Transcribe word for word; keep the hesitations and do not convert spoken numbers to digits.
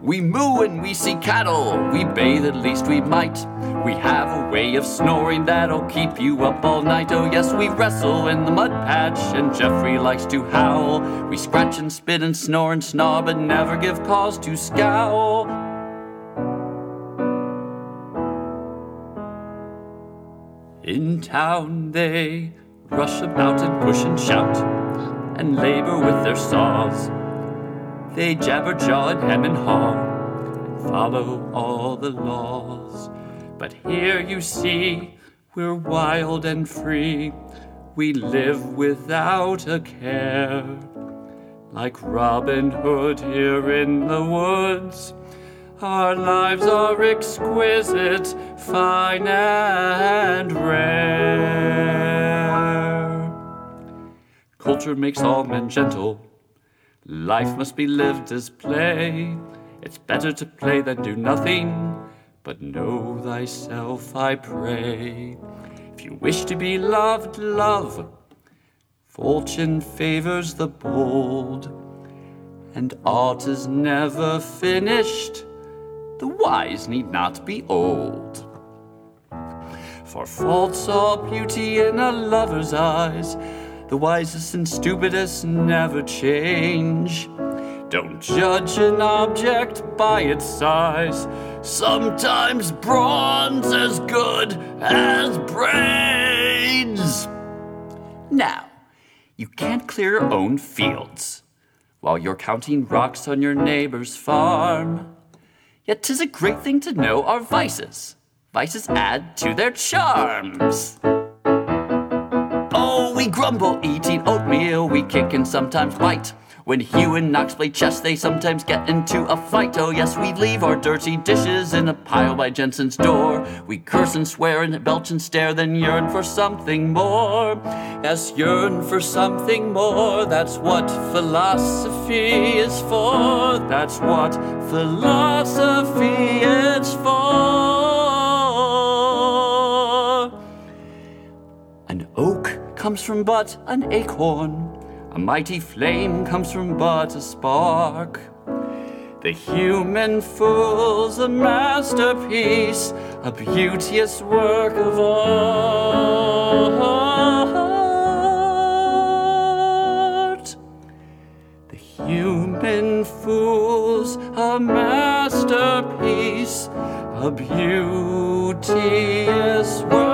We moo and we see cattle, we bathe at least we might. We have a way of snoring that'll keep you up all night. Oh yes, we wrestle in the mud patch, and Jeffrey likes to howl. We scratch and spit and snore and snarl, but never give cause to scowl. In town they rush about and push and shout, and labor with their saws. They jabber, jaw, and hem and haw, and follow all the laws. But here you see, we're wild and free. We live without a care, like Robin Hood here in the woods. Our lives are exquisite, fine and rare. Culture makes all men gentle. Life must be lived as play. It's better to play than do nothing, but know thyself, I pray. If you wish to be loved, love. Fortune favors the bold, and art is never finished. The wise need not be old. For faults or beauty in a lover's eyes, the wisest and stupidest never change. Don't judge an object by its size. Sometimes brawn's as good as brains. Now, you can't clear your own fields while you're counting rocks on your neighbor's farm. Yet 'tis a great thing to know our vices. Vices add to their charms. Oh, we grumble eating oatmeal, we kick and sometimes bite. When Hugh and Knox play chess, they sometimes get into a fight. Oh yes, we leave our dirty dishes in a pile by Jensen's door. We curse and swear and belch and stare, then yearn for something more. Yes, yearn for something more. That's what philosophy is for. That's what philosophy is for. An oak comes from but an acorn. A mighty flame comes from but a spark. The human fool's a masterpiece, a beauteous work of art. The human fool's a masterpiece, a beauteous work